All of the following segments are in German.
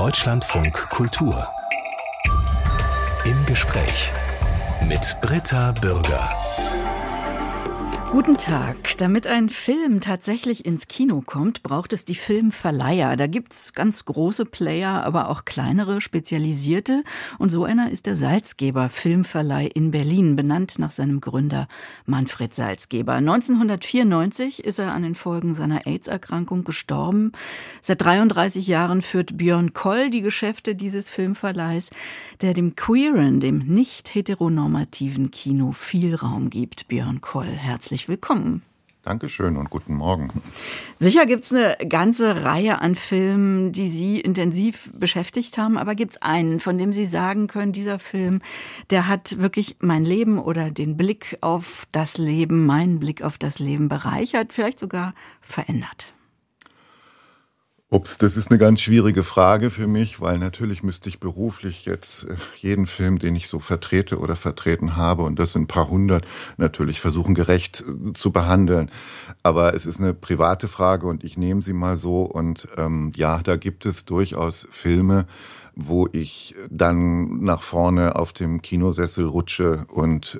Deutschlandfunk Kultur. Im Gespräch mit Britta Bürger. Guten Tag. Damit ein Film tatsächlich ins Kino kommt, braucht es die Filmverleiher. Da gibt's ganz große Player, aber auch kleinere, spezialisierte. Und so einer ist der Salzgeber Filmverleih in Berlin, benannt nach seinem Gründer Manfred Salzgeber. 1994 ist er an den Folgen seiner AIDS-Erkrankung gestorben. Seit 33 Jahren führt Björn Koll die Geschäfte dieses Filmverleihs, der dem queeren, dem nicht heteronormativen Kino viel Raum gibt. Björn Koll, herzlich willkommen. Dankeschön und guten Morgen. Sicher gibt's eine ganze Reihe an Filmen, die Sie intensiv beschäftigt haben, aber gibt's einen, von dem Sie sagen können, dieser Film, der hat wirklich mein Leben oder den Blick auf das Leben, meinen Blick auf das Leben bereichert, vielleicht sogar verändert? Das ist eine ganz schwierige Frage für mich, weil natürlich müsste ich beruflich jetzt jeden Film, den ich so vertrete oder vertreten habe, und das sind ein paar hundert, natürlich versuchen gerecht zu behandeln. Aber es ist eine private Frage und ich nehme sie mal so. Und ja, da gibt es durchaus Filme, wo ich dann nach vorne auf dem Kinosessel rutsche und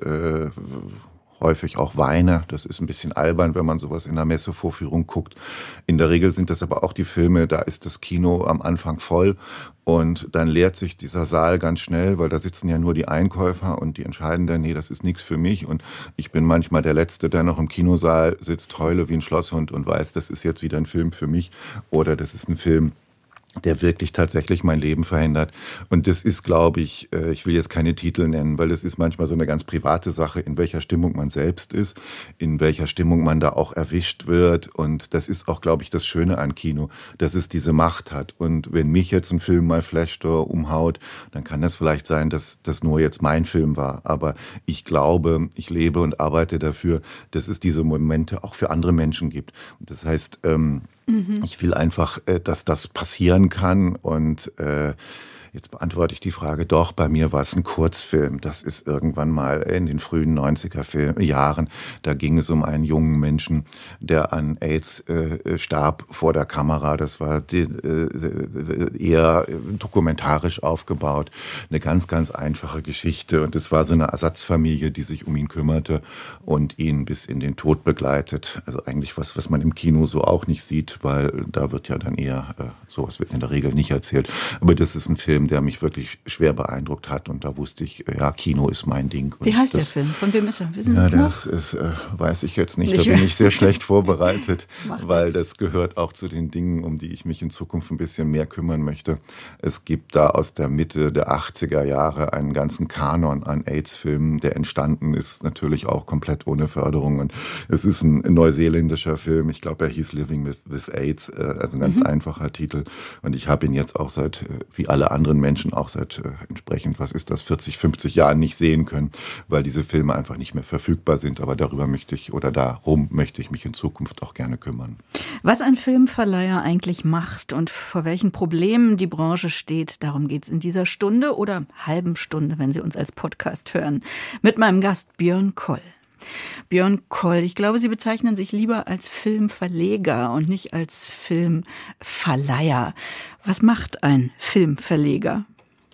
häufig auch weine. Das ist ein bisschen albern, wenn man sowas in einer Messevorführung guckt. In der Regel sind das aber auch die Filme, da ist das Kino am Anfang voll und dann leert sich dieser Saal ganz schnell, weil da sitzen ja nur die Einkäufer und die entscheiden dann, nee, das ist nichts für mich. Und ich bin manchmal der Letzte, der noch im Kinosaal sitzt, heule wie ein Schlosshund und weiß, das ist jetzt wieder ein Film für mich oder das ist ein Film, der wirklich tatsächlich mein Leben verändert. Und das ist, glaube ich will jetzt keine Titel nennen, weil es ist manchmal so eine ganz private Sache, in welcher Stimmung man selbst ist, in welcher Stimmung man da auch erwischt wird. Und das ist auch, glaube ich, das Schöne an Kino, dass es diese Macht hat. Und wenn mich jetzt ein Film mal flasht oder umhaut, dann kann das vielleicht sein, dass das nur jetzt mein Film war. Aber ich glaube, ich lebe und arbeite dafür, dass es diese Momente auch für andere Menschen gibt. Das heißt, ich will einfach, dass das passieren kann und jetzt beantworte ich die Frage, doch, bei mir war es ein Kurzfilm. Das ist irgendwann mal in den frühen 90er Jahren. Da ging es um einen jungen Menschen, der an AIDS starb vor der Kamera. Das war eher dokumentarisch aufgebaut. Eine ganz, ganz einfache Geschichte. Und es war so eine Ersatzfamilie, die sich um ihn kümmerte und ihn bis in den Tod begleitet. Also eigentlich was man im Kino so auch nicht sieht, weil da wird ja dann eher, sowas wird in der Regel nicht erzählt. Aber das ist ein Film, der mich wirklich schwer beeindruckt hat. Und da wusste ich, ja, Kino ist mein Ding. Und wie heißt der Film? Von wem ist er? Wissen Sie es noch? Das weiß ich jetzt nicht. Da bin ich sehr schlecht vorbereitet, weil das gehört auch zu den Dingen, um die ich mich in Zukunft ein bisschen mehr kümmern möchte. Es gibt da aus der Mitte der 80er Jahre einen ganzen Kanon an AIDS-Filmen, der entstanden ist, natürlich auch komplett ohne Förderung. Und es ist ein neuseeländischer Film. Ich glaube, er hieß Living with AIDS, also ein ganz einfacher Titel. Und ich habe ihn jetzt auch seit, wie alle anderen Menschen, auch seit entsprechend, 40, 50 Jahren nicht sehen können, weil diese Filme einfach nicht mehr verfügbar sind. Aber darum möchte ich mich in Zukunft auch gerne kümmern. Was ein Filmverleiher eigentlich macht und vor welchen Problemen die Branche steht, darum geht's in dieser Stunde oder halben Stunde, wenn Sie uns als Podcast hören, mit meinem Gast Björn Koll. Björn Koll, ich glaube, Sie bezeichnen sich lieber als Filmverleger und nicht als Filmverleiher. Was macht ein Filmverleger?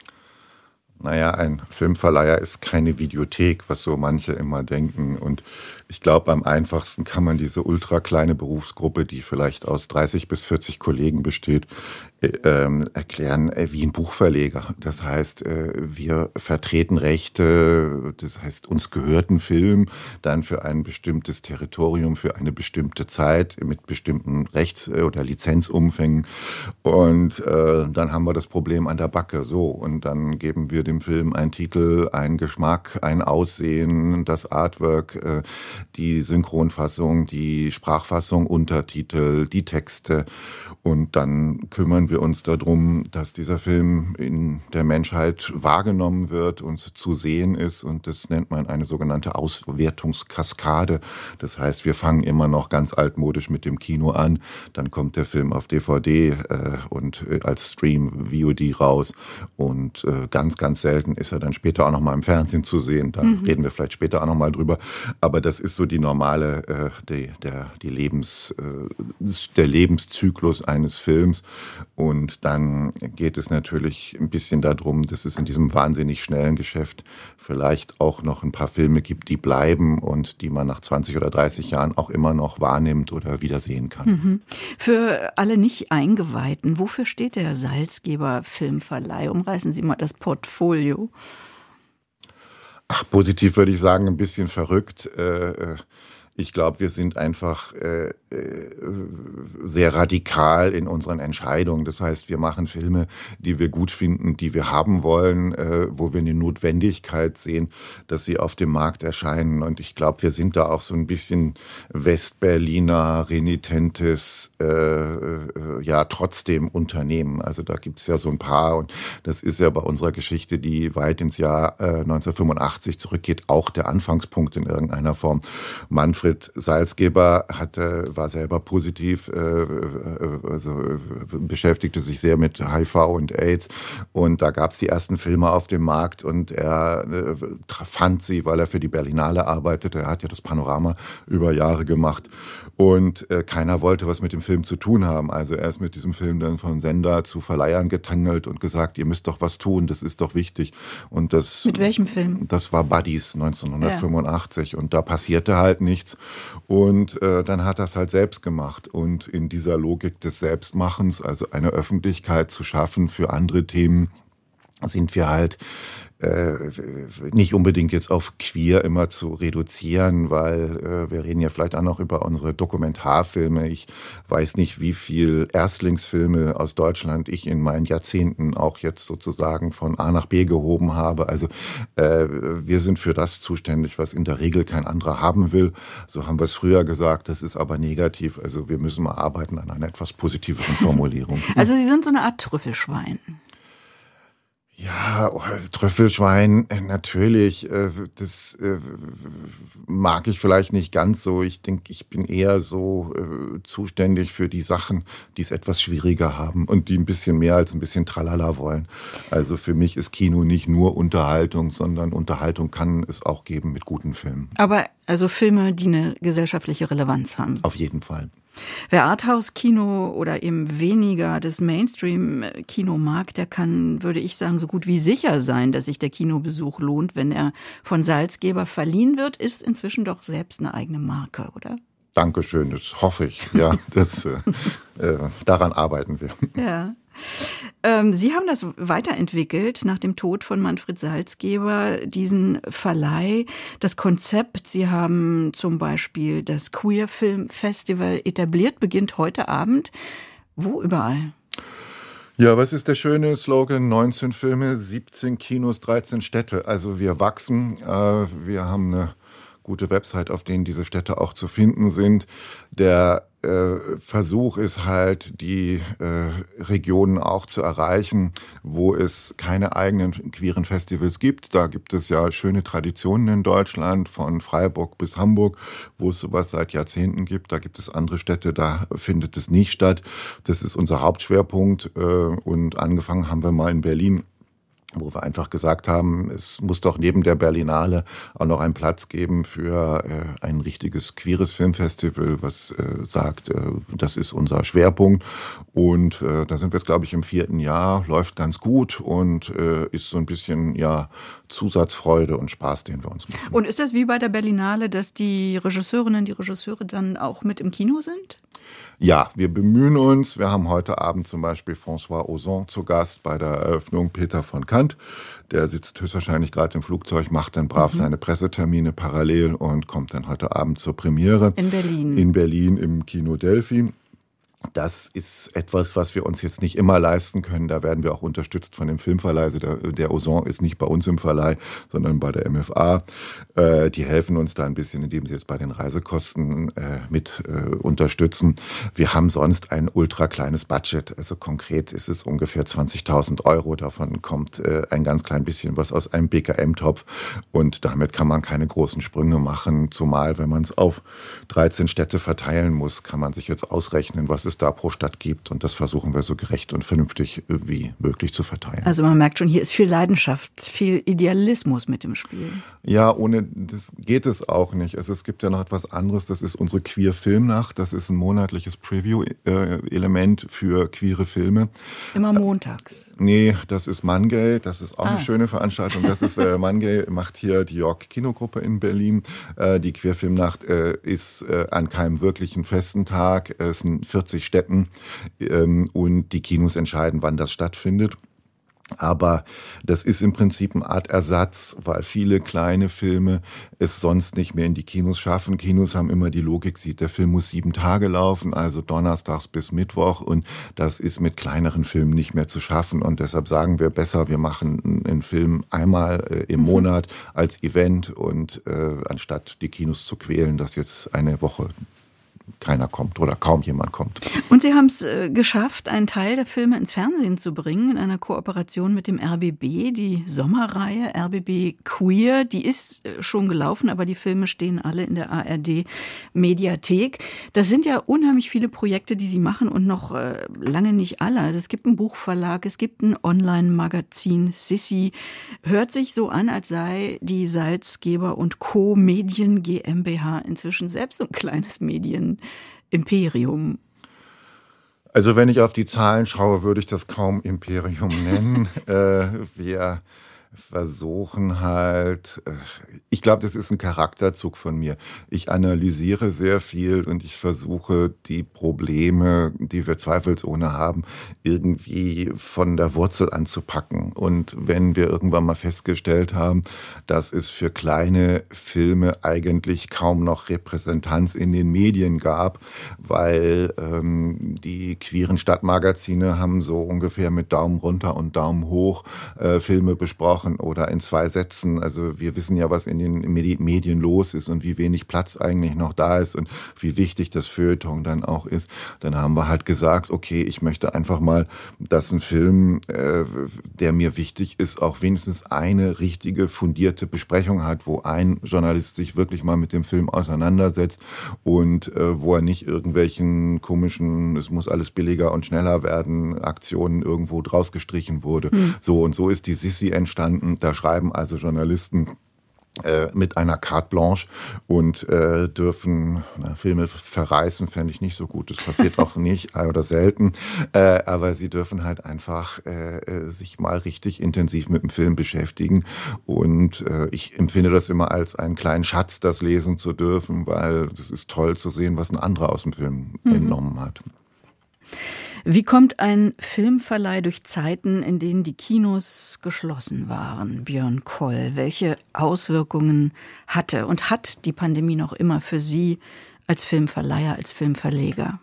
Naja, ein Filmverleiher ist keine Videothek, was so manche immer denken. Und ich glaube, am einfachsten kann man diese ultra kleine Berufsgruppe, die vielleicht aus 30 bis 40 Kollegen besteht, erklären wie ein Buchverleger. Das heißt, wir vertreten Rechte, das heißt, uns gehört ein Film dann für ein bestimmtes Territorium, für eine bestimmte Zeit mit bestimmten Rechts- oder Lizenzumfängen. Und dann haben wir das Problem an der Backe. So, und dann geben wir dem Film einen Titel, einen Geschmack, ein Aussehen, das Artwork, die Synchronfassung, die Sprachfassung, Untertitel, die Texte. Und dann kümmern wir uns darum, dass dieser Film in der Menschheit wahrgenommen wird und zu sehen ist. Und das nennt man eine sogenannte Auswertungskaskade. Das heißt, wir fangen immer noch ganz altmodisch mit dem Kino an. Dann kommt der Film auf DVD und als Stream, VOD raus. Und ganz, ganz selten ist er dann später auch noch mal im Fernsehen zu sehen. Da reden wir vielleicht später auch noch mal drüber. Aber das ist so die normale, der Lebenszyklus eines Films. Und dann geht es natürlich ein bisschen darum, dass es in diesem wahnsinnig schnellen Geschäft vielleicht auch noch ein paar Filme gibt, die bleiben und die man nach 20 oder 30 Jahren auch immer noch wahrnimmt oder wiedersehen kann. Mhm. Für alle Nicht-Eingeweihten, wofür steht der Salzgeber Filmverleih? Umreißen Sie mal das Portfolio. Ach, positiv würde ich sagen, ein bisschen verrückt. Ich glaube, wir sind einfach sehr radikal in unseren Entscheidungen. Das heißt, wir machen Filme, die wir gut finden, die wir haben wollen, wo wir eine Notwendigkeit sehen, dass sie auf dem Markt erscheinen. Und ich glaube, wir sind da auch so ein bisschen Westberliner, renitentes, trotzdem Unternehmen. Also da gibt's ja so ein paar. Und das ist ja bei unserer Geschichte, die weit ins Jahr 1985 zurückgeht, auch der Anfangspunkt in irgendeiner Form. Manfred Salzgeber war selber positiv, beschäftigte sich sehr mit HIV und AIDS. Und da gab es die ersten Filme auf dem Markt und er fand sie, weil er für die Berlinale arbeitete. Er hat ja das Panorama über Jahre gemacht. Und keiner wollte was mit dem Film zu tun haben. Also er ist mit diesem Film dann von Sender zu Verleihern getangelt und gesagt, ihr müsst doch was tun, das ist doch wichtig. Und das, mit welchem Film? Das war Buddies 1985 und da passierte halt nichts. Und dann hat er es halt selbst gemacht. Und in dieser Logik des Selbstmachens, also eine Öffentlichkeit zu schaffen für andere Themen, sind wir halt nicht unbedingt jetzt auf queer immer zu reduzieren, weil wir reden ja vielleicht auch noch über unsere Dokumentarfilme. Ich weiß nicht, wie viel Erstlingsfilme aus Deutschland ich in meinen Jahrzehnten auch jetzt sozusagen von A nach B gehoben habe. Also wir sind für das zuständig, was in der Regel kein anderer haben will. So haben wir es früher gesagt, das ist aber negativ. Also wir müssen mal arbeiten an einer etwas positiveren Formulierung. Also Sie sind so eine Art Trüffelschwein. Ja, Trüffelschwein, natürlich, das mag ich vielleicht nicht ganz so. Ich denke, ich bin eher so zuständig für die Sachen, die es etwas schwieriger haben und die ein bisschen mehr als ein bisschen Tralala wollen. Also für mich ist Kino nicht nur Unterhaltung, sondern Unterhaltung kann es auch geben mit guten Filmen. Aber also Filme, die eine gesellschaftliche Relevanz haben. Auf jeden Fall. Wer Arthouse-Kino oder eben weniger das Mainstream-Kino mag, der kann, würde ich sagen, so gut wie sicher sein, dass sich der Kinobesuch lohnt, wenn er von Salzgeber verliehen wird, ist inzwischen doch selbst eine eigene Marke, oder? Dankeschön, das hoffe ich. Ja, daran arbeiten wir. Ja. Sie haben das weiterentwickelt nach dem Tod von Manfred Salzgeber, diesen Verleih, das Konzept. Sie haben zum Beispiel das Queer Film Festival etabliert, beginnt heute Abend. Wo überall? Ja, was ist der schöne Slogan? 19 Filme, 17 Kinos, 13 Städte. Also wir wachsen, wir haben eine gute Website, auf denen diese Städte auch zu finden sind. Der Versuch ist halt, die Regionen auch zu erreichen, wo es keine eigenen queeren Festivals gibt. Da gibt es ja schöne Traditionen in Deutschland, von Freiburg bis Hamburg, wo es sowas seit Jahrzehnten gibt. Da gibt es andere Städte, da findet es nicht statt. Das ist unser Hauptschwerpunkt. Und angefangen haben wir mal in Berlin, wo wir einfach gesagt haben, es muss doch neben der Berlinale auch noch einen Platz geben für ein richtiges queeres Filmfestival, was sagt, das ist unser Schwerpunkt. Und da sind wir jetzt, glaube ich, im 4. Jahr, läuft ganz gut und ist so ein bisschen Zusatzfreude und Spaß, den wir uns machen. Und ist das wie bei der Berlinale, dass die Regisseurinnen, die Regisseure dann auch mit im Kino sind? Ja, wir bemühen uns. Wir haben heute Abend zum Beispiel François Ozon zu Gast bei der Eröffnung, Peter von Kant. Der sitzt höchstwahrscheinlich gerade im Flugzeug, macht dann brav seine Pressetermine parallel und kommt dann heute Abend zur Premiere. In Berlin. In Berlin im Kino Delphi. Das ist etwas, was wir uns jetzt nicht immer leisten können. Da werden wir auch unterstützt von dem Filmverleih. Also der Ozon ist nicht bei uns im Verleih, sondern bei der MFA. Die helfen uns da ein bisschen, indem sie jetzt bei den Reisekosten mit unterstützen. Wir haben sonst ein ultra kleines Budget. Also konkret ist es ungefähr 20.000 €. Davon kommt ein ganz klein bisschen was aus einem BKM-Topf. Und damit kann man keine großen Sprünge machen. Zumal, wenn man es auf 13 Städte verteilen muss, kann man sich jetzt ausrechnen, was es da pro Stadt gibt. Und das versuchen wir so gerecht und vernünftig wie möglich zu verteilen. Also man merkt schon, hier ist viel Leidenschaft, viel Idealismus mit dem Spiel. Ja, ohne das geht es auch nicht. Also es gibt ja noch etwas anderes, das ist unsere Queer-Filmnacht. Das ist ein monatliches Preview-Element für queere Filme. Immer montags. Nee, das ist Mangay, das ist auch eine schöne Veranstaltung. Das ist Mangay, macht hier die York Kinogruppe in Berlin. Die Queer-Filmnacht ist an keinem wirklichen festen Tag. Es sind 40 Städten und die Kinos entscheiden, wann das stattfindet. Aber das ist im Prinzip eine Art Ersatz, weil viele kleine Filme es sonst nicht mehr in die Kinos schaffen. Kinos haben immer die Logik, der Film muss 7 Tage laufen, also donnerstags bis Mittwoch. Und das ist mit kleineren Filmen nicht mehr zu schaffen. Und deshalb sagen wir besser, wir machen einen Film einmal im Monat als Event und anstatt die Kinos zu quälen, dass jetzt eine Woche keiner kommt oder kaum jemand kommt. Und Sie haben es geschafft, einen Teil der Filme ins Fernsehen zu bringen, in einer Kooperation mit dem RBB, die Sommerreihe RBB Queer. Die ist schon gelaufen, aber die Filme stehen alle in der ARD-Mediathek. Das sind ja unheimlich viele Projekte, die Sie machen und noch lange nicht alle. Also es gibt einen Buchverlag, es gibt ein Online-Magazin, Sissi. Hört sich so an, als sei die Salzgeber und Co. Medien GmbH inzwischen selbst so ein kleines Medienimperium. Also wenn ich auf die Zahlen schaue, würde ich das kaum Imperium nennen. Wir versuchen halt, ich glaube, das ist ein Charakterzug von mir. Ich analysiere sehr viel und ich versuche, die Probleme, die wir zweifelsohne haben, irgendwie von der Wurzel anzupacken. Und wenn wir irgendwann mal festgestellt haben, dass es für kleine Filme eigentlich kaum noch Repräsentanz in den Medien gab, weil die queeren Stadtmagazine haben so ungefähr mit Daumen runter und Daumen hoch Filme besprochen oder in 2 Sätzen. Also wir wissen ja, was in den Medien los ist und wie wenig Platz eigentlich noch da ist und wie wichtig das Feuilleton dann auch ist. Dann haben wir halt gesagt, okay, ich möchte einfach mal, dass ein Film, der mir wichtig ist, auch wenigstens eine richtige, fundierte Besprechung hat, wo ein Journalist sich wirklich mal mit dem Film auseinandersetzt und wo er nicht irgendwelchen komischen, es muss alles billiger und schneller werden, Aktionen irgendwo draus gestrichen wurde. So und so ist die Sissi entstanden. Da schreiben also Journalisten mit einer Carte Blanche und dürfen Filme verreißen, fände ich nicht so gut. Das passiert auch nicht oder selten. Aber sie dürfen halt einfach sich mal richtig intensiv mit dem Film beschäftigen. Und ich empfinde das immer als einen kleinen Schatz, das lesen zu dürfen, weil das ist toll zu sehen, was ein anderer aus dem Film entnommen hat. Wie kommt ein Filmverleih durch Zeiten, in denen die Kinos geschlossen waren, Björn Koll? Welche Auswirkungen hatte und hat die Pandemie noch immer für Sie als Filmverleiher, als Filmverleger?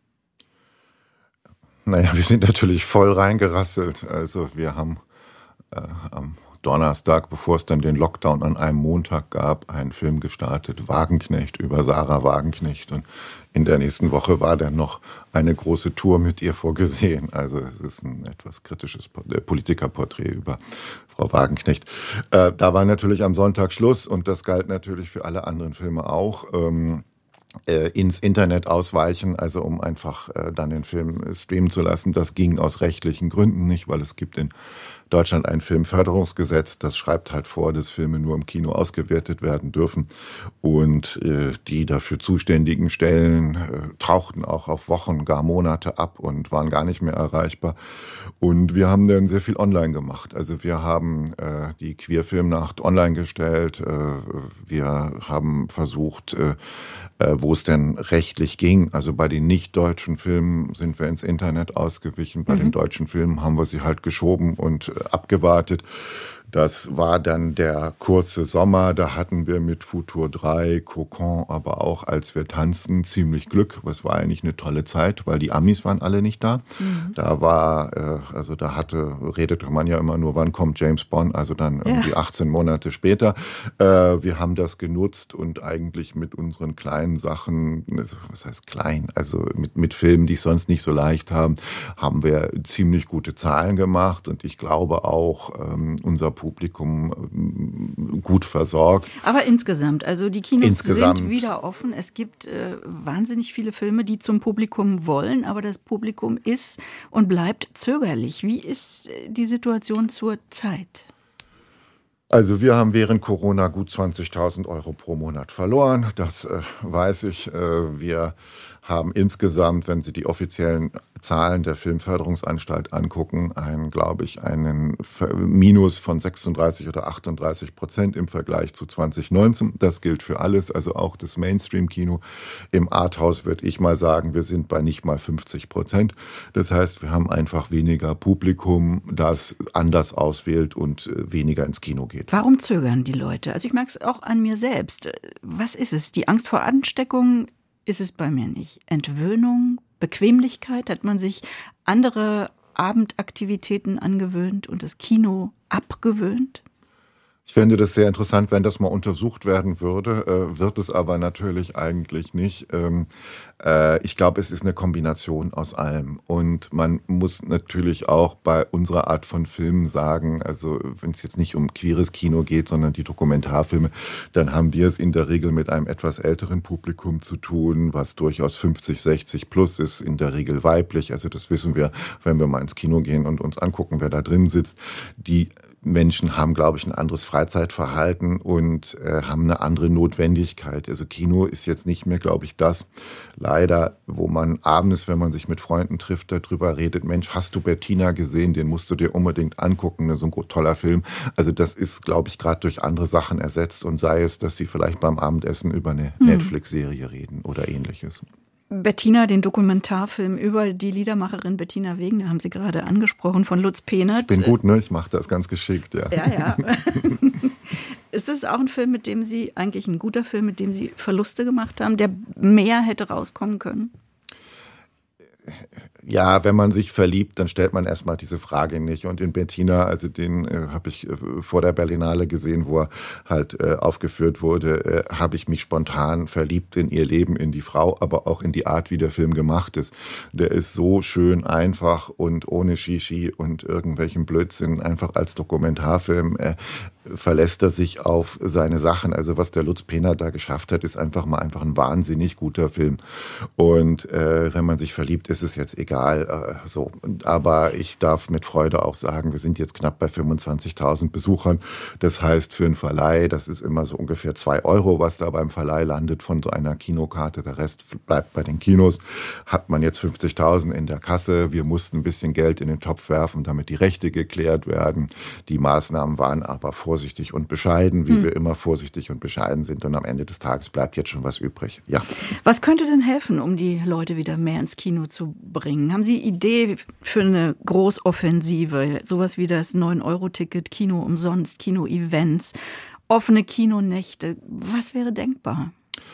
Naja, wir sind natürlich voll reingerasselt. Also wir haben am Donnerstag, bevor es dann den Lockdown an einem Montag gab, einen Film gestartet, Wagenknecht, über Sarah Wagenknecht. Und in der nächsten Woche war dann noch eine große Tour mit ihr vorgesehen. Also es ist ein etwas kritisches Politikerporträt über Frau Wagenknecht. Da war natürlich am Sonntag Schluss und das galt natürlich für alle anderen Filme auch. Ins Internet ausweichen, also um einfach dann den Film streamen zu lassen. Das ging aus rechtlichen Gründen nicht, weil es gibt in Deutschland ein Filmförderungsgesetz, das schreibt halt vor, dass Filme nur im Kino ausgewertet werden dürfen. Und die dafür zuständigen Stellen tauchten auch auf Wochen, gar Monate ab und waren gar nicht mehr erreichbar. Und wir haben dann sehr viel online gemacht. Also wir haben die Queer-Filmnacht online gestellt. Wir haben versucht, wo es denn rechtlich ging. Also bei den nicht-deutschen Filmen sind wir ins Internet ausgewichen. Bei den deutschen Filmen haben wir sie halt geschoben und abgewartet. Das war dann der kurze Sommer, da hatten wir mit Futur 3, Cocon, aber auch Als wir tanzen, ziemlich Glück. Es war eigentlich eine tolle Zeit, weil die Amis waren alle nicht da. Da war, redete man ja immer nur, wann kommt James Bond, also dann irgendwie 18 Monate später. Wir haben das genutzt und eigentlich mit unseren kleinen Sachen, was heißt klein, also mit Filmen, die es sonst nicht so leicht haben wir ziemlich gute Zahlen gemacht und ich glaube auch, unser Publikum gut versorgt. Aber insgesamt, also die Kinos sind wieder offen. Es gibt wahnsinnig viele Filme, die zum Publikum wollen, aber das Publikum ist und bleibt zögerlich. Wie ist die Situation zur Zeit? Also wir haben während Corona gut 20.000 € pro Monat verloren, das weiß ich. Wir haben insgesamt, wenn Sie die offiziellen Zahlen der Filmförderungsanstalt angucken, einen Minus von 36 oder 38% im Vergleich zu 2019. Das gilt für alles, also auch das Mainstream-Kino. Im Arthouse würde ich mal sagen, wir sind bei nicht mal 50%. Das heißt, wir haben einfach weniger Publikum, das anders auswählt und weniger ins Kino geht. Warum zögern die Leute? Also ich merke es auch an mir selbst. Was ist es? Die Angst vor Ansteckung ist es bei mir nicht. Entwöhnung, Bequemlichkeit, hat man sich andere Abendaktivitäten angewöhnt und das Kino abgewöhnt? Ich fände das sehr interessant, wenn das mal untersucht werden würde, wird es aber natürlich eigentlich nicht. Ich glaube, es ist eine Kombination aus allem. Und man muss natürlich auch bei unserer Art von Filmen sagen, also wenn es jetzt nicht um queeres Kino geht, sondern die Dokumentarfilme, dann haben wir es in der Regel mit einem etwas älteren Publikum zu tun, was durchaus 50, 60 plus ist, in der Regel weiblich. Also das wissen wir, wenn wir mal ins Kino gehen und uns angucken, wer da drin sitzt. Die Menschen haben, glaube ich, ein anderes Freizeitverhalten und haben eine andere Notwendigkeit. Also Kino ist jetzt nicht mehr, glaube ich, das leider, wo man abends, wenn man sich mit Freunden trifft, darüber redet, Mensch, hast du Bettina gesehen? Den musst du dir unbedingt angucken, so ein toller Film. Also das ist, glaube ich, gerade durch andere Sachen ersetzt und sei es, dass sie vielleicht beim Abendessen über eine Netflix-Serie reden oder ähnliches. Bettina, den Dokumentarfilm über die Liedermacherin Bettina Wegner haben Sie gerade angesprochen, von Lutz Pehnert. Ich bin gut, ne? Ich mache das ganz geschickt, ja. Ja. Ist das auch ein Film, mit dem Sie, eigentlich ein guter Film, mit dem Sie Verluste gemacht haben, der mehr hätte rauskommen können? Ja, wenn man sich verliebt, dann stellt man erstmal diese Frage nicht. Und in Bettina, also den habe ich vor der Berlinale gesehen, wo er halt aufgeführt wurde, habe ich mich spontan verliebt in ihr Leben, in die Frau, aber auch in die Art, wie der Film gemacht ist. Der ist so schön einfach und ohne Shishi und irgendwelchen Blödsinn, einfach als Dokumentarfilm verlässt er sich auf seine Sachen. Also was der Lutz Pehnert da geschafft hat, ist einfach ein wahnsinnig guter Film. Und wenn man sich verliebt, ist es jetzt egal. So. Aber ich darf mit Freude auch sagen, wir sind jetzt knapp bei 25.000 Besuchern. Das heißt, für einen Verleih, das ist immer so ungefähr 2 €, was da beim Verleih landet von so einer Kinokarte. Der Rest bleibt bei den Kinos. Hat man jetzt 50.000 in der Kasse. Wir mussten ein bisschen Geld in den Topf werfen, damit die Rechte geklärt werden. Die Maßnahmen waren aber vorsichtig und bescheiden, wie wir immer vorsichtig und bescheiden sind. Und am Ende des Tages bleibt jetzt schon was übrig. Ja. Was könnte denn helfen, um die Leute wieder mehr ins Kino zu bringen? Haben Sie Idee für eine Großoffensive? Sowas wie das 9-Euro-Ticket, Kino umsonst, Kino-Events, offene Kinonächte. Was wäre denkbar?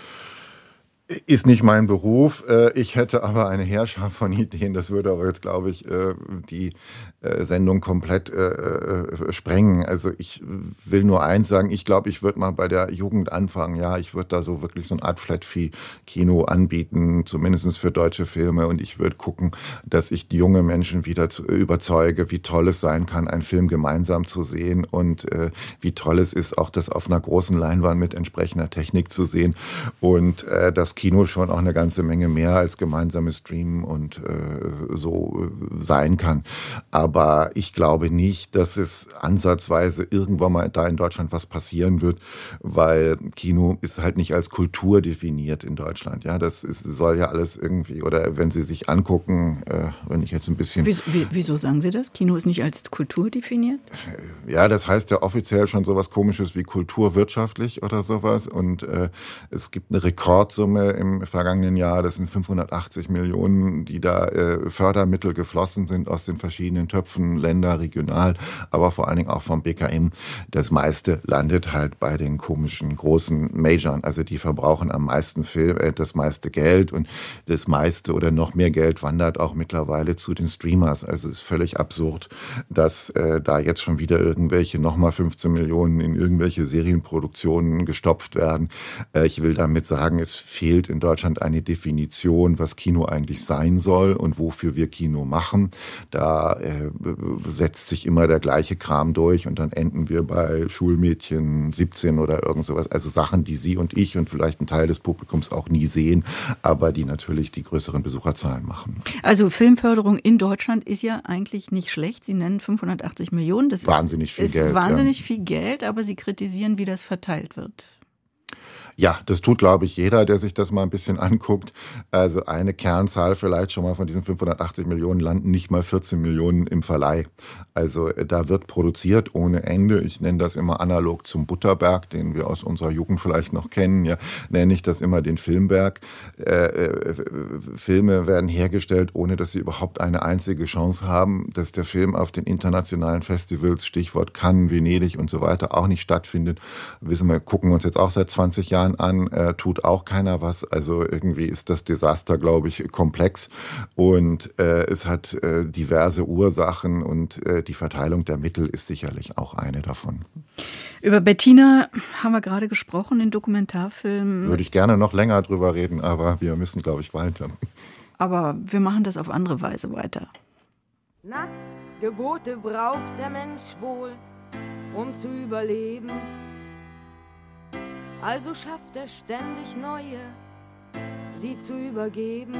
Ist nicht mein Beruf. Ich hätte aber eine Heerschar von Ideen. Das würde aber jetzt, glaube ich, die Sendung komplett sprengen. Also ich will nur eins sagen. Ich glaube, ich würde mal bei der Jugend anfangen. Ja, ich würde da so wirklich so eine Art Flat-Fee-Kino anbieten, zumindest für deutsche Filme. Und ich würde gucken, dass ich die jungen Menschen wieder überzeuge, wie toll es sein kann, einen Film gemeinsam zu sehen und wie toll es ist, auch das auf einer großen Leinwand mit entsprechender Technik zu sehen. Und das Kino schon auch eine ganze Menge mehr als gemeinsames Streamen und so sein kann. Aber ich glaube nicht, dass es ansatzweise irgendwann mal da in Deutschland was passieren wird, weil Kino ist halt nicht als Kultur definiert in Deutschland. Ja, soll ja alles irgendwie, oder wenn Sie sich angucken, wenn ich jetzt ein bisschen... Wieso sagen Sie das? Kino ist nicht als Kultur definiert? Ja, das heißt ja offiziell schon sowas Komisches wie kulturwirtschaftlich oder sowas. Und es gibt eine Rekordsumme im vergangenen Jahr, das sind 580 Millionen, die da Fördermittel geflossen sind aus den verschiedenen Töpfen, Länder, regional, aber vor allen Dingen auch vom BKM. Das meiste landet halt bei den komischen großen Majoren, also die verbrauchen am meisten das meiste Geld und das meiste oder noch mehr Geld wandert auch mittlerweile zu den Streamers. Also es ist völlig absurd, dass da jetzt schon wieder irgendwelche nochmal 15 Millionen in irgendwelche Serienproduktionen gestopft werden. Ich will damit sagen, es fehlt fehlt in Deutschland eine Definition, was Kino eigentlich sein soll und wofür wir Kino machen. Da setzt sich immer der gleiche Kram durch und dann enden wir bei Schulmädchen 17 oder irgend sowas. Also Sachen, die Sie und ich und vielleicht ein Teil des Publikums auch nie sehen, aber die natürlich die größeren Besucherzahlen machen. Also Filmförderung in Deutschland ist ja eigentlich nicht schlecht. Sie nennen 580 Millionen. Das wahnsinnig viel Geld. Ist wahnsinnig viel Geld, aber Sie kritisieren, wie das verteilt wird. Ja, das tut, glaube ich, jeder, der sich das mal ein bisschen anguckt. Also eine Kernzahl vielleicht schon mal von diesen 580 Millionen landen nicht mal 14 Millionen im Verleih. Also da wird produziert ohne Ende. Ich nenne das immer analog zum Butterberg, den wir aus unserer Jugend vielleicht noch kennen. Ja, nenne ich das immer den Filmberg. Filme werden hergestellt, ohne dass sie überhaupt eine einzige Chance haben, dass der Film auf den internationalen Festivals, Stichwort Cannes, Venedig und so weiter, auch nicht stattfindet. Wissen wir, gucken uns jetzt auch seit 20 Jahren an, tut auch keiner was. Also irgendwie ist das Desaster, glaube ich, komplex und es hat diverse Ursachen und die Verteilung der Mittel ist sicherlich auch eine davon. Über Bettina haben wir gerade gesprochen, den Dokumentarfilm. Würde ich gerne noch länger drüber reden, aber wir müssen, glaube ich, weiter. Aber wir machen das auf andere Weise weiter. Na, Gebote braucht der Mensch wohl, um zu überleben. Also schafft er ständig neue, sie zu übergeben.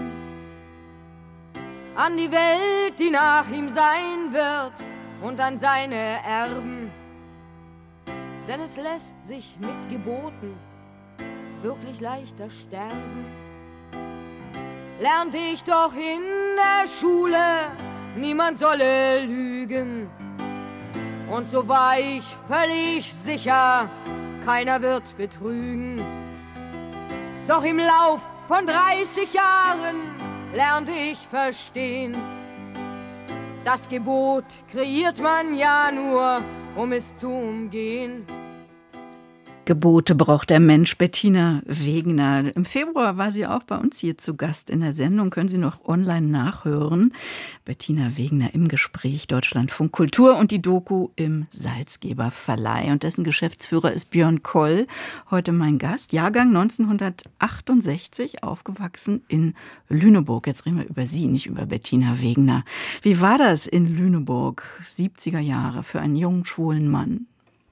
An die Welt, die nach ihm sein wird und an seine Erben. Denn es lässt sich mit Geboten wirklich leichter sterben. Lernte ich doch in der Schule, niemand solle lügen. Und so war ich völlig sicher, keiner wird betrügen. Doch im Lauf von 30 Jahren lernte ich verstehen, das Gebot kreiert man ja nur, um es zu umgehen. Gebote braucht der Mensch, Bettina Wegner. Im Februar war sie auch bei uns hier zu Gast in der Sendung. Können Sie noch online nachhören. Bettina Wegner im Gespräch, Deutschlandfunk Kultur und die Doku im Salzgeber Verleih. Und dessen Geschäftsführer ist Björn Koll, heute mein Gast. Jahrgang 1968, aufgewachsen in Lüneburg. Jetzt reden wir über Sie, nicht über Bettina Wegner. Wie war das in Lüneburg, 70er Jahre, für einen jungen, schwulen Mann?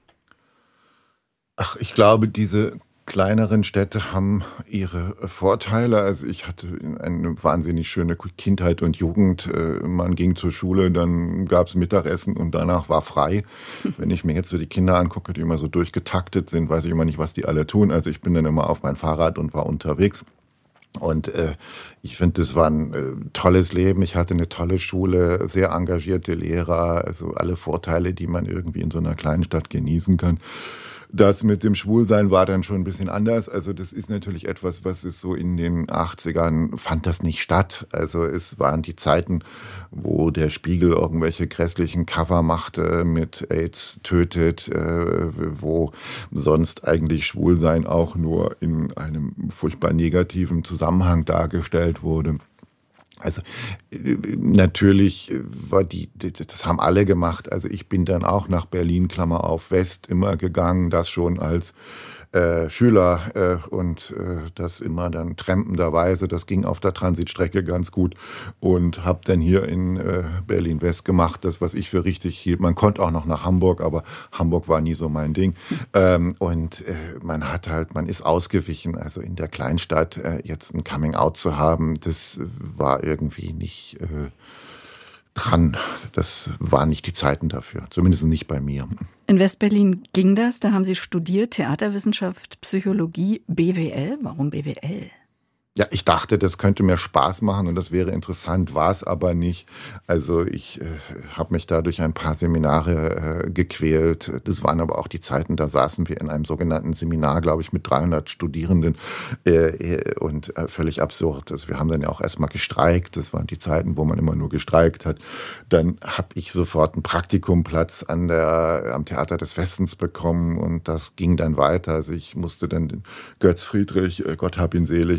Ach, ich glaube, diese kleineren Städte haben ihre Vorteile. Also ich hatte eine wahnsinnig schöne Kindheit und Jugend. Man ging zur Schule, dann gab's Mittagessen und danach war frei. Wenn ich mir jetzt so die Kinder angucke, die immer so durchgetaktet sind, weiß ich immer nicht, was die alle tun. Also ich bin dann immer auf mein Fahrrad und war unterwegs. Und ich finde, das war ein tolles Leben. Ich hatte eine tolle Schule, sehr engagierte Lehrer, also alle Vorteile, die man irgendwie in so einer kleinen Stadt genießen kann. Das mit dem Schwulsein war dann schon ein bisschen anders. Also das ist natürlich etwas, was ist so in den 80ern, fand das nicht statt. Also es waren die Zeiten, wo der Spiegel irgendwelche grässlichen Cover machte mit AIDS tötet, wo sonst eigentlich Schwulsein auch nur in einem furchtbar negativen Zusammenhang dargestellt wurde. Also natürlich war das haben alle gemacht. Also ich bin dann auch nach Berlin, Klammer auf, West immer gegangen, das schon als Schüler und das immer dann trampenderweise. Das ging auf der Transitstrecke ganz gut und habe dann hier in Berlin-West gemacht, das, was ich für richtig hielt. Man konnte auch noch nach Hamburg, aber Hamburg war nie so mein Ding. Und man ist ausgewichen. Also in der Kleinstadt jetzt ein Coming-out zu haben, das war irgendwie nicht dran. Das waren nicht die Zeiten dafür, zumindest nicht bei mir. In Westberlin ging das, da haben Sie studiert, Theaterwissenschaft, Psychologie, BWL. Warum BWL? Ja, ich dachte, das könnte mir Spaß machen und das wäre interessant, war es aber nicht. Also ich habe mich da durch ein paar Seminare gequält. Das waren aber auch die Zeiten, da saßen wir in einem sogenannten Seminar, glaube ich, mit 300 Studierenden und völlig absurd. Also wir haben dann ja auch erstmal gestreikt. Das waren die Zeiten, wo man immer nur gestreikt hat. Dann habe ich sofort einen Praktikumplatz am Theater des Westens bekommen und das ging dann weiter. Also ich musste dann den Götz Friedrich, Gott hab ihn selig, den Aschenputtel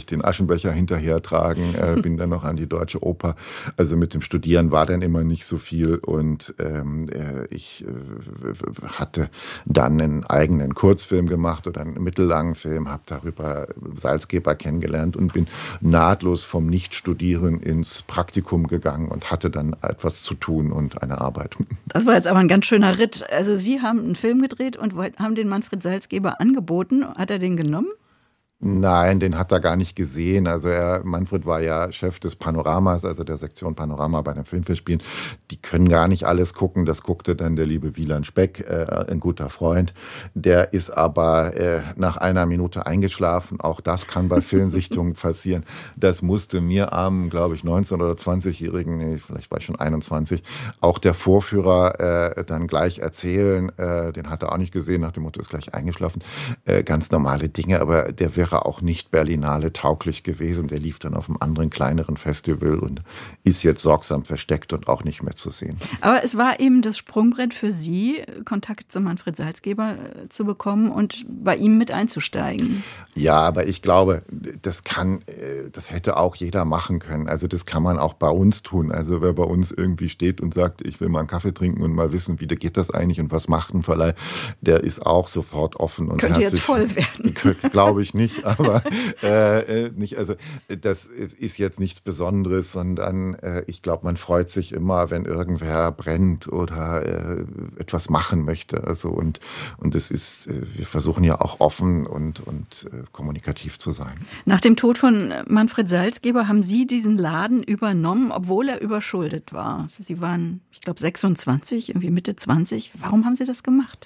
Aschenbecher hinterhertragen, bin dann noch an die Deutsche Oper. Also mit dem Studieren war dann immer nicht so viel und ich hatte dann einen eigenen Kurzfilm gemacht oder einen mittellangen Film, habe darüber Salzgeber kennengelernt und bin nahtlos vom Nichtstudieren ins Praktikum gegangen und hatte dann etwas zu tun und eine Arbeit. Das war jetzt aber ein ganz schöner Ritt. Also Sie haben einen Film gedreht und haben den Manfred Salzgeber angeboten. Hat er den genommen? Nein, den hat er gar nicht gesehen. Also Manfred war ja Chef des Panoramas, also der Sektion Panorama bei den Filmfestspielen. Die können gar nicht alles gucken. Das guckte dann der liebe Wieland Speck, ein guter Freund. Der ist aber nach einer Minute eingeschlafen. Auch das kann bei Filmsichtungen passieren. Das musste mir am, glaube ich, 19- oder 20-Jährigen, nee, vielleicht war ich schon 21, auch der Vorführer dann gleich erzählen. Den hat er auch nicht gesehen, nach dem Motto, ist gleich eingeschlafen. Ganz normale Dinge, aber der wäre auch nicht Berlinale tauglich gewesen. Der lief dann auf einem anderen, kleineren Festival und ist jetzt sorgsam versteckt und auch nicht mehr zu sehen. Aber es war eben das Sprungbrett für Sie, Kontakt zu Manfred Salzgeber zu bekommen und bei ihm mit einzusteigen. Ja, aber ich glaube, das hätte auch jeder machen können. Also das kann man auch bei uns tun. Also wer bei uns irgendwie steht und sagt, ich will mal einen Kaffee trinken und mal wissen, wie geht das eigentlich und was macht ein Verleih, der ist auch sofort offen und könnte herzlich. Könnte jetzt voll werden. Glaube ich nicht. Aber nicht, also das ist jetzt nichts Besonderes, sondern ich glaube, man freut sich immer, wenn irgendwer brennt oder etwas machen möchte. Also und es ist, wir versuchen ja auch offen und kommunikativ zu sein. Nach dem Tod von Manfred Salzgeber haben Sie diesen Laden übernommen, obwohl er überschuldet war. Sie waren, ich glaube, 26, irgendwie Mitte 20. Warum haben Sie das gemacht?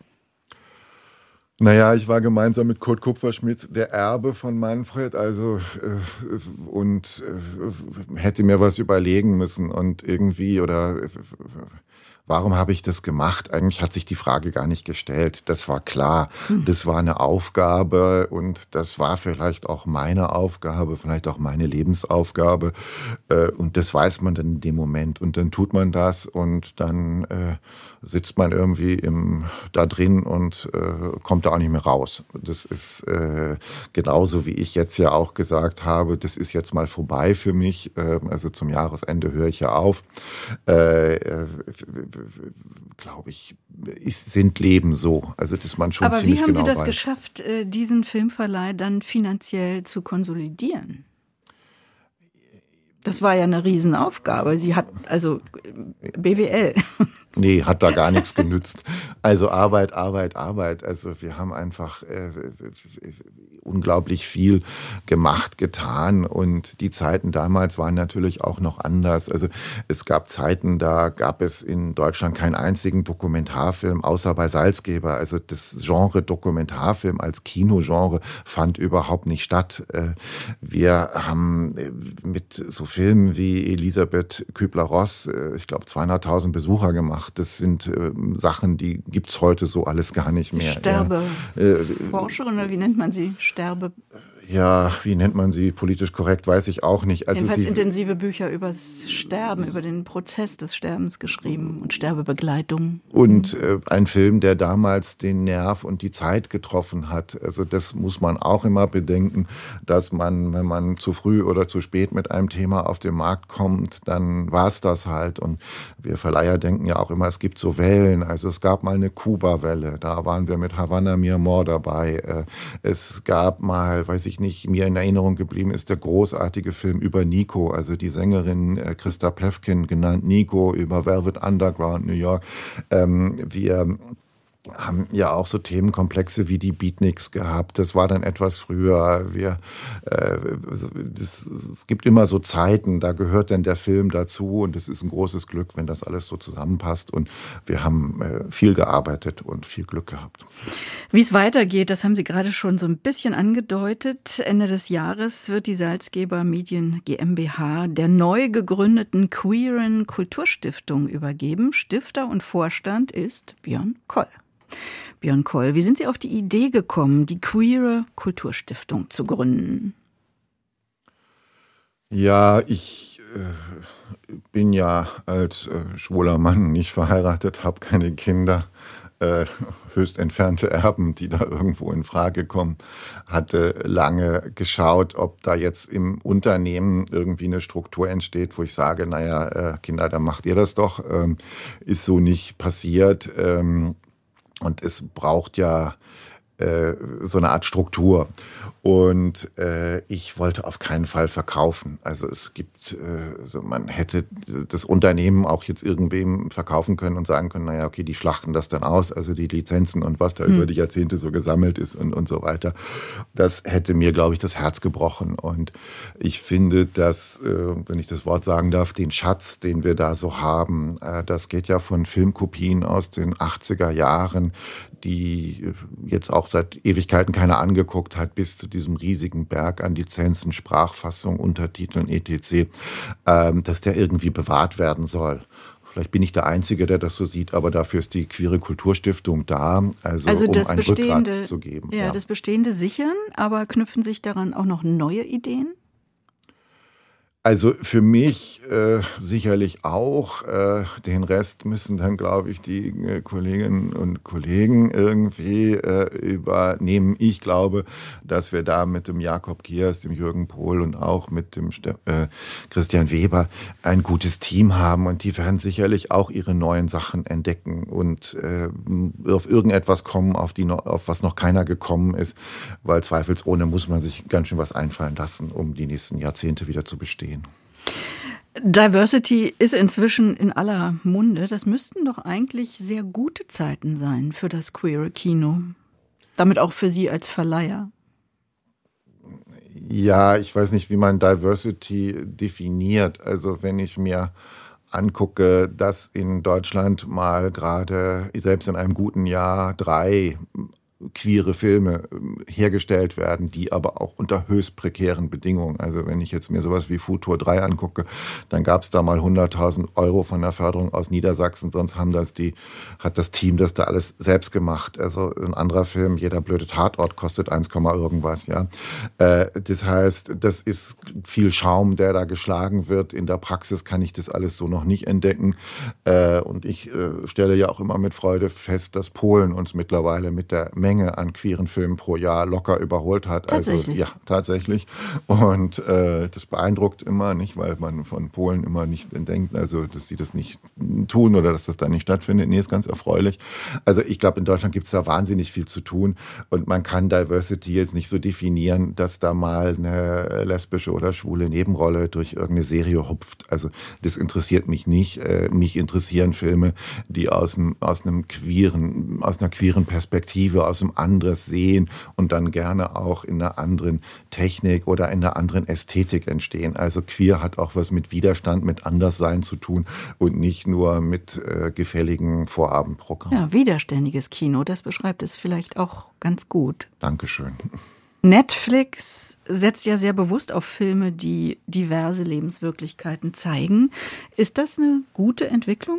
Naja, ich war gemeinsam mit Kurt Kupferschmidt der Erbe von Manfred, hätte mir was überlegen müssen und irgendwie warum habe ich das gemacht? Eigentlich hat sich die Frage gar nicht gestellt. Das war klar. Das war eine Aufgabe und das war vielleicht auch meine Aufgabe, vielleicht auch meine Lebensaufgabe. Und das weiß man dann in dem Moment. Und dann tut man das und dann sitzt man irgendwie da drin und kommt da auch nicht mehr raus. Das ist genauso, wie ich jetzt ja auch gesagt habe, das ist jetzt mal vorbei für mich. Also zum Jahresende höre ich ja auf. Glaube ich, sind Leben so. Also das man schon ziemlich genau weiß. Aber wie haben Sie das geschafft, diesen Filmverleih dann finanziell zu konsolidieren? Das war ja eine Riesenaufgabe. Sie hat, also BWL. Nee, hat da gar nichts genützt. Also Arbeit. Also wir haben einfach unglaublich viel gemacht, getan und die Zeiten damals waren natürlich auch noch anders. Also es gab Zeiten, da gab es in Deutschland keinen einzigen Dokumentarfilm, außer bei Salzgeber. Also das Genre Dokumentarfilm als Kinogenre fand überhaupt nicht statt. Wir haben mit so Filmen wie Elisabeth Kübler-Ross, ich glaube 200.000 Besucher gemacht. Das sind Sachen, die gibt's heute so alles gar nicht mehr. Sterbeforscherin oder wie nennt man sie? Ja, wie nennt man sie? Politisch korrekt, weiß ich auch nicht. Also jedenfalls intensive Bücher über das Sterben, über den Prozess des Sterbens geschrieben und Sterbebegleitung. Und ein Film, der damals den Nerv und die Zeit getroffen hat. Also das muss man auch immer bedenken, dass man, wenn man zu früh oder zu spät mit einem Thema auf den Markt kommt, dann war es das halt. Und wir Verleiher denken ja auch immer, es gibt so Wellen. Also es gab mal eine Kuba-Welle, da waren wir mit Havanna Mi Amor dabei. Es gab mal, weiß ich nicht, mir in Erinnerung geblieben ist der großartige Film über Nico, also die Sängerin Christa Päffkin, genannt Nico, über Velvet Underground New York. Wir haben ja auch so Themenkomplexe wie die Beatniks gehabt. Das war dann etwas früher. Es gibt immer so Zeiten, da gehört dann der Film dazu und es ist ein großes Glück, wenn das alles so zusammenpasst und wir haben viel gearbeitet und viel Glück gehabt. Wie es weitergeht, das haben Sie gerade schon so ein bisschen angedeutet. Ende des Jahres wird die Salzgeber Medien GmbH der neu gegründeten Queeren Kulturstiftung übergeben. Stifter und Vorstand ist Björn Koll. Björn Koll, wie sind Sie auf die Idee gekommen, die Queere Kulturstiftung zu gründen? Ja, ich bin ja als schwuler Mann nicht verheiratet, habe keine Kinder. höchst entfernte Erben, die da irgendwo in Frage kommen, hatte lange geschaut, ob da jetzt im Unternehmen irgendwie eine Struktur entsteht, wo ich sage, naja, Kinder, dann macht ihr das doch. Ist so nicht passiert. Und es braucht ja so eine Art Struktur. Und ich wollte auf keinen Fall verkaufen. Also es gibt, man hätte das Unternehmen auch jetzt irgendwem verkaufen können und sagen können, naja, okay, die schlachten das dann aus, also die Lizenzen und was da über die Jahrzehnte so gesammelt ist und so weiter. Das hätte mir, glaube ich, das Herz gebrochen. Und ich finde, dass, wenn ich das Wort sagen darf, den Schatz, den wir da so haben, das geht ja von Filmkopien aus den 80er Jahren, die jetzt auch seit Ewigkeiten keiner angeguckt hat, bis zu diesem riesigen Berg an Lizenzen, Sprachfassung, Untertiteln, etc., dass der irgendwie bewahrt werden soll. Vielleicht bin ich der Einzige, der das so sieht, aber dafür ist die Queere Kulturstiftung da, also um ein Rückgrat zu geben. Ja, das Bestehende sichern, aber knüpfen sich daran auch noch neue Ideen? Also für mich sicherlich auch. Den Rest müssen dann, glaube ich, die Kolleginnen und Kollegen irgendwie übernehmen. Ich glaube, dass wir da mit dem Jakob Kiers, dem Jürgen Pohl und auch mit dem Christian Weber ein gutes Team haben. Und die werden sicherlich auch ihre neuen Sachen entdecken und auf irgendetwas kommen, auf was noch keiner gekommen ist. Weil zweifelsohne muss man sich ganz schön was einfallen lassen, um die nächsten Jahrzehnte wieder zu bestehen. Diversity ist inzwischen in aller Munde. Das müssten doch eigentlich sehr gute Zeiten sein für das queere Kino. Damit auch für Sie als Verleiher. Ja, ich weiß nicht, wie man Diversity definiert. Also wenn ich mir angucke, dass in Deutschland mal gerade, selbst in einem guten Jahr, 3 queere Filme hergestellt werden, die aber auch unter höchst prekären Bedingungen. Also wenn ich jetzt mir sowas wie Futur 3 angucke, dann gab es da mal 100.000 Euro von der Förderung aus Niedersachsen, sonst hat das Team das da alles selbst gemacht. Also ein anderer Film, Jeder blöde Tatort, kostet 1, irgendwas. Ja. Das heißt, das ist viel Schaum, der da geschlagen wird. In der Praxis kann ich das alles so noch nicht entdecken. Und ich stelle ja auch immer mit Freude fest, dass Polen uns mittlerweile mit der Menge an queeren Filmen pro Jahr locker überholt hat. Tatsächlich? Also, ja, tatsächlich. Und das beeindruckt immer, nicht, weil man von Polen immer nicht denkt, also dass sie das nicht tun oder dass das da nicht stattfindet. Nee, ist ganz erfreulich. Also ich glaube, in Deutschland gibt es da wahnsinnig viel zu tun und man kann Diversity jetzt nicht so definieren, dass da mal eine lesbische oder schwule Nebenrolle durch irgendeine Serie hupft. Also das interessiert mich nicht. Mich interessieren Filme, die aus einer queeren Perspektive, aus einem anderes Sehen und dann gerne auch in einer anderen Technik oder in einer anderen Ästhetik entstehen. Also queer hat auch was mit Widerstand, mit Anderssein zu tun und nicht nur mit gefälligen Vorabendprogrammen. Ja, widerständiges Kino, das beschreibt es vielleicht auch ganz gut. Dankeschön. Netflix setzt ja sehr bewusst auf Filme, die diverse Lebenswirklichkeiten zeigen. Ist das eine gute Entwicklung?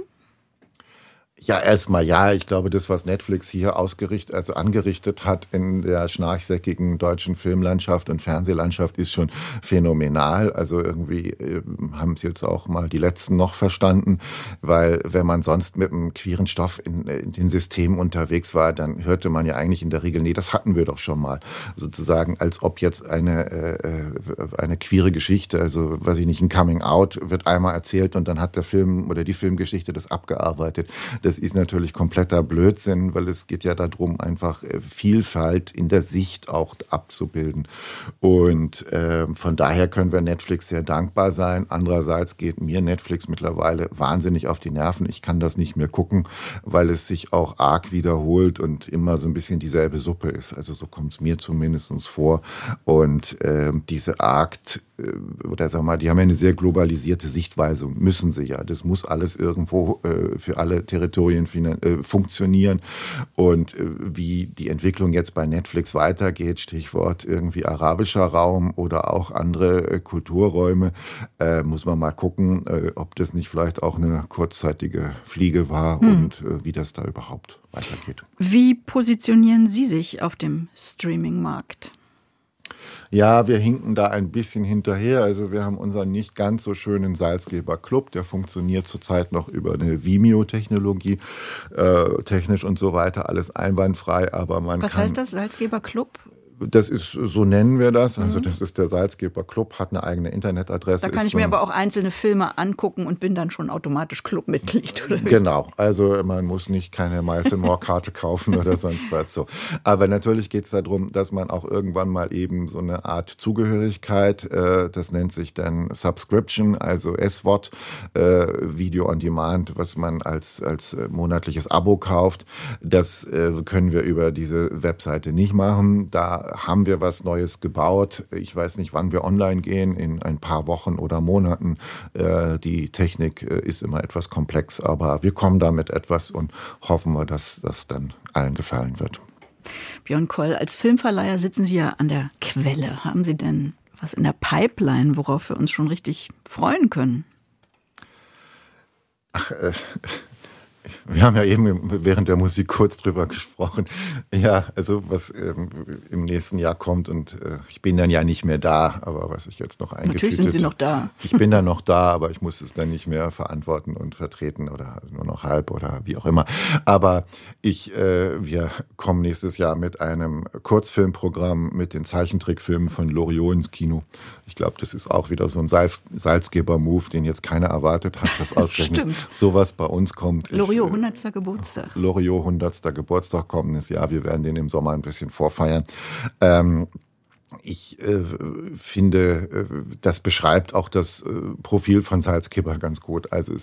Ja, erstmal ja. Ich glaube, das, was Netflix hier angerichtet hat in der schnarchsäckigen deutschen Filmlandschaft und Fernsehlandschaft, ist schon phänomenal. Also irgendwie haben es jetzt auch mal die Letzten noch verstanden, weil wenn man sonst mit einem queeren Stoff in den Systemen unterwegs war, dann hörte man ja eigentlich in der Regel, nee, das hatten wir doch schon mal. Sozusagen, als ob jetzt eine queere Geschichte, also weiß ich nicht, ein Coming Out wird einmal erzählt und dann hat der Film oder die Filmgeschichte das abgearbeitet. Das ist natürlich kompletter Blödsinn, weil es geht ja darum, einfach Vielfalt in der Sicht auch abzubilden. Und von daher können wir Netflix sehr dankbar sein. Andererseits geht mir Netflix mittlerweile wahnsinnig auf die Nerven. Ich kann das nicht mehr gucken, weil es sich auch arg wiederholt und immer so ein bisschen dieselbe Suppe ist. Also so kommt es mir zumindest vor. Und diese oder sag mal, die haben ja eine sehr globalisierte Sichtweise, müssen sie ja. Das muss alles irgendwo für alle Territorien funktionieren. Und wie die Entwicklung jetzt bei Netflix weitergeht, Stichwort irgendwie arabischer Raum oder auch andere Kulturräume, muss man mal gucken, ob das nicht vielleicht auch eine kurzzeitige Fliege war und wie das da überhaupt weitergeht. Wie positionieren Sie sich auf dem Streaming-Markt? Ja, wir hinken da ein bisschen hinterher. Also wir haben unseren nicht ganz so schönen Salzgeber Club. Der funktioniert zurzeit noch über eine Vimeo-Technologie, technisch und so weiter, alles einwandfrei. Aber Was heißt das, Salzgeber Club? Das ist, so nennen wir das. Also das ist der Salzgeber Club, hat eine eigene Internetadresse. Da kann ich mir aber auch einzelne Filme angucken und bin dann schon automatisch Clubmitglied, oder? Genau, also man muss nicht keine Miles & More Karte kaufen oder sonst was so. Aber natürlich geht es darum, dass man auch irgendwann mal eben so eine Art Zugehörigkeit, das nennt sich dann Subscription, also SVOD, Video on Demand, was man als monatliches Abo kauft. Das können wir über diese Webseite nicht machen. Da haben wir was Neues gebaut. Ich weiß nicht, wann wir online gehen, in ein paar Wochen oder Monaten. Die Technik ist immer etwas komplex, aber wir kommen damit etwas und hoffen wir, dass das dann allen gefallen wird. Björn Koll, als Filmverleiher sitzen Sie ja an der Quelle. Haben Sie denn was in der Pipeline, worauf wir uns schon richtig freuen können? Wir haben ja eben während der Musik kurz drüber gesprochen. Ja, also was im nächsten Jahr kommt und ich bin dann ja nicht mehr da, aber was ich jetzt noch eingetütet. Natürlich sind Sie noch da. Ich bin dann noch da, aber ich muss es dann nicht mehr verantworten und vertreten oder nur noch halb oder wie auch immer. Aber wir kommen nächstes Jahr mit einem Kurzfilmprogramm mit den Zeichentrickfilmen von Loriot ins Kino. Ich glaube, das ist auch wieder so ein Salzgeber-Move, den jetzt keiner erwartet hat, dass ausgerechnet sowas bei uns kommt. Loriot, 100. Geburtstag. Loriot, 100. Geburtstag kommendes Jahr. Wir werden den im Sommer ein bisschen vorfeiern. Ich finde, das beschreibt auch das Profil von Salzgeber ganz gut. Also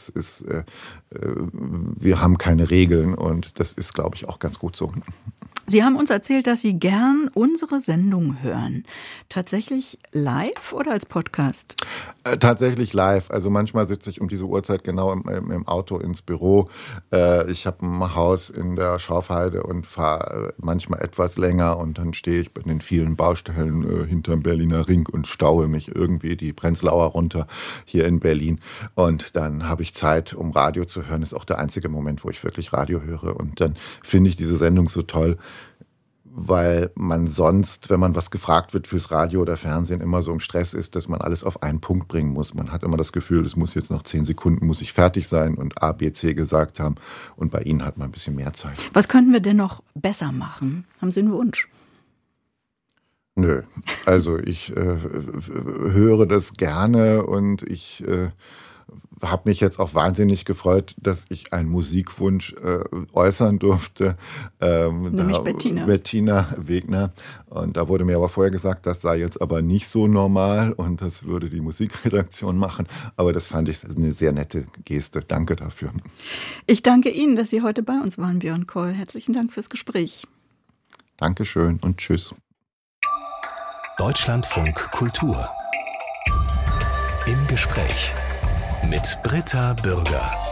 wir haben keine Regeln und das ist, glaube ich, auch ganz gut so. Sie haben uns erzählt, dass Sie gern unsere Sendung hören. Tatsächlich live oder als Podcast? Tatsächlich live. Also manchmal sitze ich um diese Uhrzeit genau im Auto ins Büro. Ich habe ein Haus in der Schorfheide und fahre manchmal etwas länger und dann stehe ich bei den vielen Baustellen hinterm Berliner Ring und staue mich irgendwie die Prenzlauer runter hier in Berlin. Und dann habe ich Zeit, um Radio zu hören. Das ist auch der einzige Moment, wo ich wirklich Radio höre. Und dann finde ich diese Sendung so toll, weil man sonst, wenn man was gefragt wird fürs Radio oder Fernsehen, immer so im Stress ist, dass man alles auf einen Punkt bringen muss. Man hat immer das Gefühl, es muss jetzt nach 10 Sekunden muss ich fertig sein und A, B, C gesagt haben. Und bei Ihnen hat man ein bisschen mehr Zeit. Was könnten wir denn noch besser machen? Haben Sie einen Wunsch? Nö, also ich höre das gerne und ich habe mich jetzt auch wahnsinnig gefreut, dass ich einen Musikwunsch äußern durfte. Nämlich Bettina Wegner. Und da wurde mir aber vorher gesagt, das sei jetzt aber nicht so normal und das würde die Musikredaktion machen. Aber das fand ich eine sehr nette Geste. Danke dafür. Ich danke Ihnen, dass Sie heute bei uns waren, Björn Koll. Herzlichen Dank fürs Gespräch. Dankeschön und tschüss. Deutschlandfunk Kultur. Im Gespräch mit Britta Bürger.